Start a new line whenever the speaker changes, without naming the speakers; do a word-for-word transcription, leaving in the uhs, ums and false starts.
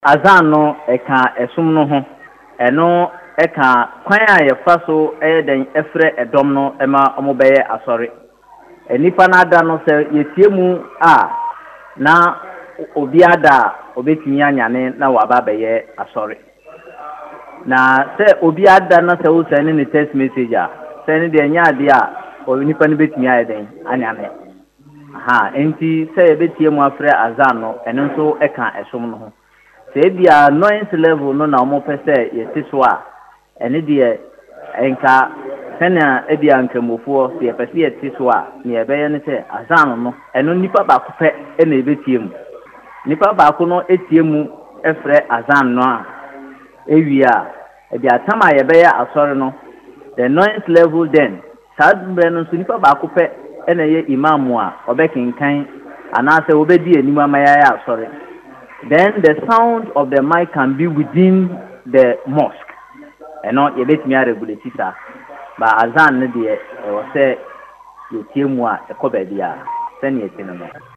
azan no eka esum no ho eno eka kwan a ye fa so e den efre edom no ema omobeye asori enipa na ada no se yetie mu a na obi ada obetimi anyane na waba beye asori na se obi ada na se wo send ni text message a send de nya ade a onipa no betimi ayeden anyane aha enti se betie mu afre azan no eno nso eka esum no ho se bia noise level no na mo pese yesi so a ene de enka sena ebia nkamofo se pese yesi so a ne ebeye ne se azan no eno nipa ba ko pe ene ebetie mu nipa ba ko no etie mu efre azan no a ewia ebia tama yebeye asori no the noise level then sad bre no so nipa ba ko pe ene ye imam a obekinkan anase obedi enima mayaya asori. Then the sound of the mic can be within the mosque. And not a bit me regulate sir. But azan ne de e wo se ye tie mu a e ko ba bia. Send ye tinno.